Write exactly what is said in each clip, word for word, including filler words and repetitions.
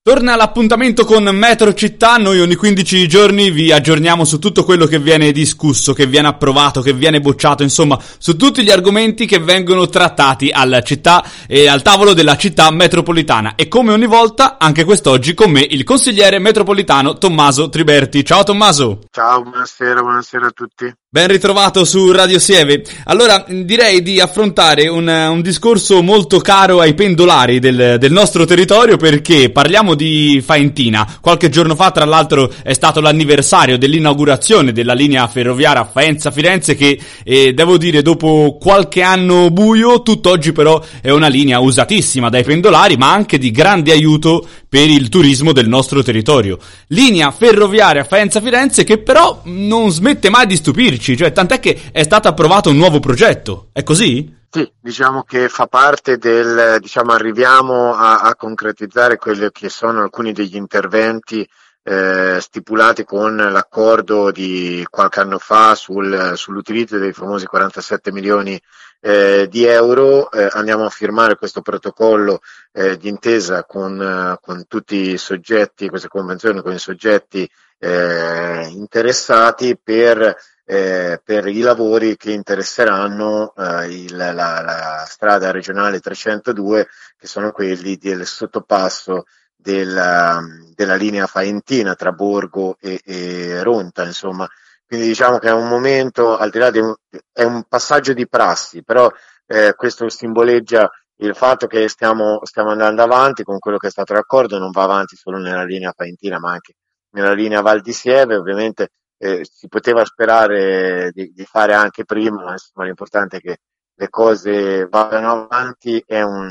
Torna l'appuntamento con Metro Città. Noi ogni quindici giorni vi aggiorniamo su tutto quello che viene discusso, che viene approvato, che viene bocciato, insomma, su tutti gli argomenti che vengono trattati alla città e al tavolo della città metropolitana. E come ogni volta, anche quest'oggi con me il consigliere metropolitano Tommaso Triberti. Ciao Tommaso. Ciao, buonasera, buonasera a tutti. Ben ritrovato su Radio Sieve. Allora, direi di affrontare un, un discorso molto caro ai pendolari del, del nostro territorio, perché parliamo di Faentina. Qualche giorno fa, tra l'altro, è stato l'anniversario dell'inaugurazione della linea ferroviaria Faenza-Firenze che, eh, devo dire, dopo qualche anno buio, tutt'oggi però è una linea usatissima dai pendolari, ma anche di grande aiuto per il turismo del nostro territorio. Linea ferroviaria Faenza-Firenze che però non smette mai di stupirci. Cioè, tant'è che è stato approvato un nuovo progetto, è così? Sì, diciamo che fa parte del, diciamo, arriviamo a, a concretizzare quelli che sono alcuni degli interventi eh, stipulati con l'accordo di qualche anno fa sul, sull'utilizzo dei famosi quarantasette milioni eh, di euro. Eh, andiamo a firmare questo protocollo eh, d'intesa con, eh, con tutti i soggetti, questa convenzione con i soggetti eh, interessati per Eh, per i lavori che interesseranno eh, il, la, la strada regionale trecentodue, che sono quelli del sottopasso della, della linea faentina tra Borgo e, e Ronta, insomma. Quindi diciamo che è un momento, al di là di un, è un passaggio di prassi, però eh, questo simboleggia il fatto che stiamo, stiamo andando avanti con quello che è stato l'accordo. Non va avanti solo nella linea faentina, ma anche nella linea Val di Sieve. Ovviamente Eh, si poteva sperare di, di fare anche prima, ma insomma l'importante è che le cose vadano avanti. È, un,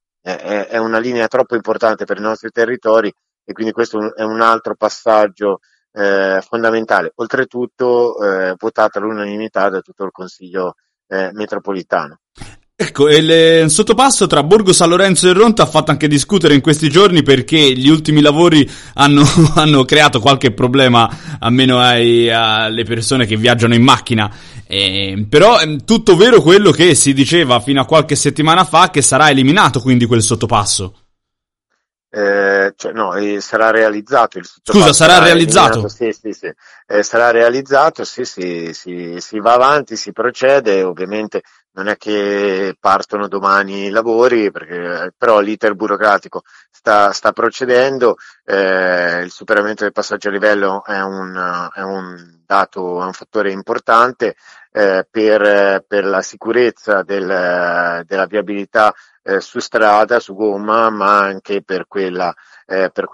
è, è una linea troppo importante per i nostri territori e quindi questo è un altro passaggio eh, fondamentale, oltretutto eh, votato all'unanimità da tutto il Consiglio eh, metropolitano. Ecco, il sottopasso tra Borgo San Lorenzo e Ronta ha fatto anche discutere in questi giorni, perché gli ultimi lavori hanno, hanno creato qualche problema, almeno ai, alle persone che viaggiano in macchina. Eh, però è tutto vero quello che si diceva fino a qualche settimana fa, che sarà eliminato quindi quel sottopasso. Eh, cioè, no, eh, sarà realizzato il sottopasso. Scusa, sarà, sarà realizzato? Sì, sì, sì. Eh, sarà realizzato, sì, sì, sì, si va avanti, si procede. Ovviamente non è che partono domani i lavori, perché, però l'iter burocratico sta, sta procedendo. Eh, il superamento del passaggio a livello è un, è un dato, è un fattore importante eh, per, per la sicurezza del, della viabilità Eh, su strada, su gomma, ma anche per quella eh, per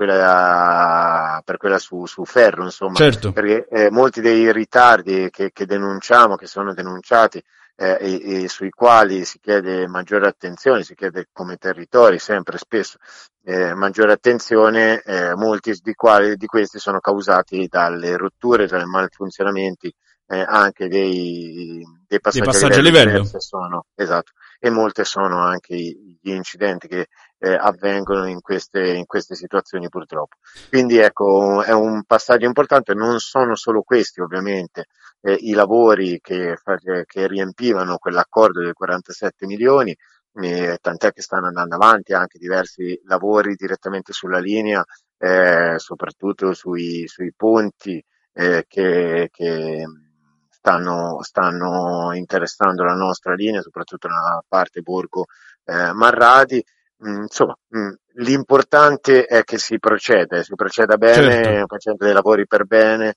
quella per quella su, su ferro, insomma. Certo. Perché eh, molti dei ritardi che, che denunciamo, che sono denunciati eh, e, e sui quali si chiede maggiore attenzione, si chiede come territori sempre spesso eh, maggiore attenzione, eh, molti di, quali, di questi sono causati dalle rotture, dai malfunzionamenti eh, anche dei, dei passaggi, dei passaggi a livello, a livello. Sono, esatto. E molte sono anche gli incidenti che eh, avvengono in queste, in queste situazioni, purtroppo. Quindi ecco, è un passaggio importante. Non sono solo questi ovviamente eh, i lavori che, che riempivano quell'accordo dei quarantasette milioni, eh, tant'è che stanno andando avanti anche diversi lavori direttamente sulla linea, eh, soprattutto sui, sui ponti eh, che, che Stanno, stanno interessando la nostra linea, soprattutto nella parte Borgo eh, Marradi. Mm, insomma, mm, l'importante è che si procede, si proceda bene, certo. Facendo dei lavori per bene.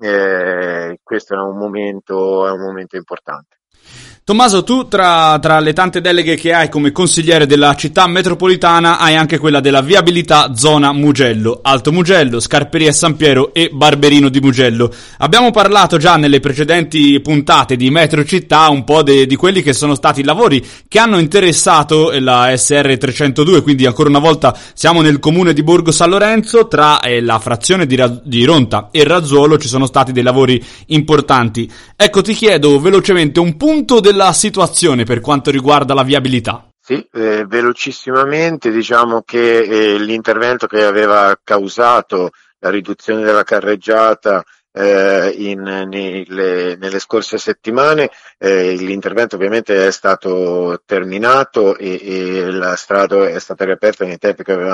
Eh, questo è un momento, è un momento importante. Tommaso, tu tra, tra le tante deleghe che hai come consigliere della città metropolitana hai anche quella della viabilità zona Mugello, Alto Mugello, Scarperia San Piero e Barberino di Mugello. Abbiamo parlato già nelle precedenti puntate di Metro Città un po' de, di quelli che sono stati i lavori che hanno interessato la S R trecentodue, quindi ancora una volta siamo nel comune di Borgo San Lorenzo. Tra eh, la frazione di, di Ronta e Razzuolo ci sono stati dei lavori importanti. Ecco, ti chiedo velocemente un punto del la situazione per quanto riguarda la viabilità. Sì, eh, velocissimamente diciamo che eh, l'intervento che aveva causato la riduzione della carreggiata eh, in, nelle, nelle scorse settimane, eh, l'intervento ovviamente è stato terminato e, e la strada è stata riaperta nei tempi che avevamo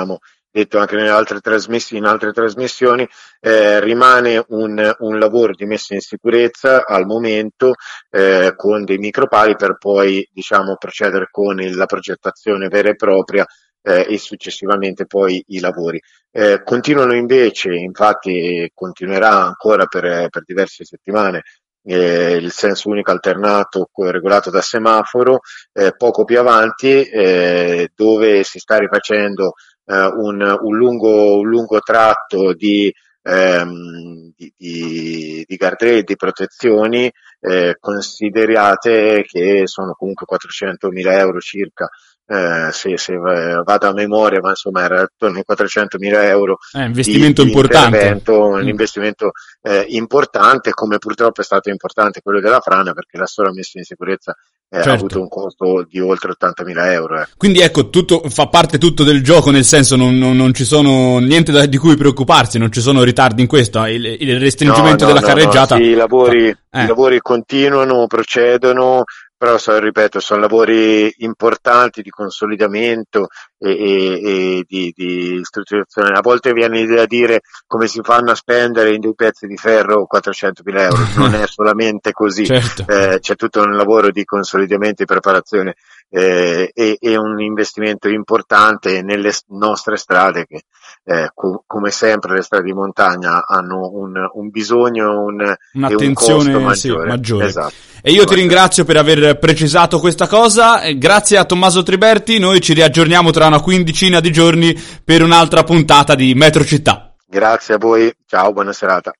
detto anche nelle altre trasmissioni, in altre trasmissioni, eh, rimane un, un lavoro di messa in sicurezza al momento eh, con dei micropali per poi diciamo procedere con il, la progettazione vera e propria eh, e successivamente poi i lavori. Eh, continuano invece, infatti continuerà ancora per, per diverse settimane, Eh, il senso unico alternato regolato da semaforo, eh, poco più avanti eh, dove si sta rifacendo eh, un, un, lungo, un lungo tratto di, ehm, di, di, di guardrail, di protezioni, eh, considerate che sono comunque quattrocentomila euro circa. Eh, se, se vado a memoria, ma insomma era attorno ai quattrocentomila euro è un investimento di, di importante. intervento, un mm. investimento eh, importante, come purtroppo è stato importante quello della frana, perché la sola messa in sicurezza eh, certo. ha avuto un costo di oltre ottantamila euro. Eh. Quindi ecco, tutto fa parte tutto del gioco, nel senso non, non, non ci sono niente da, di cui preoccuparsi, non ci sono ritardi in questo, il, il restringimento no, no, della no, carreggiata. No, sì, i lavori, eh. i lavori continuano, procedono, però so, ripeto, sono lavori importanti di consolidamento e, e, e di, di strutturazione. A volte viene da dire come si fanno a spendere in due pezzi di ferro quattrocentomila euro, non è solamente così, certo. eh, c'è tutto un lavoro di consolidamento e preparazione eh, e, e un investimento importante nelle nostre strade che eh, co- come sempre le strade di montagna hanno un, un bisogno un, un'attenzione e un costo maggiore. Sì, maggiore. Esatto. E io ti ringrazio per aver precisato questa cosa, grazie a Tommaso Triberti, noi ci riaggiorniamo tra una quindicina di giorni per un'altra puntata di Metro Città. Grazie a voi, ciao, buona serata.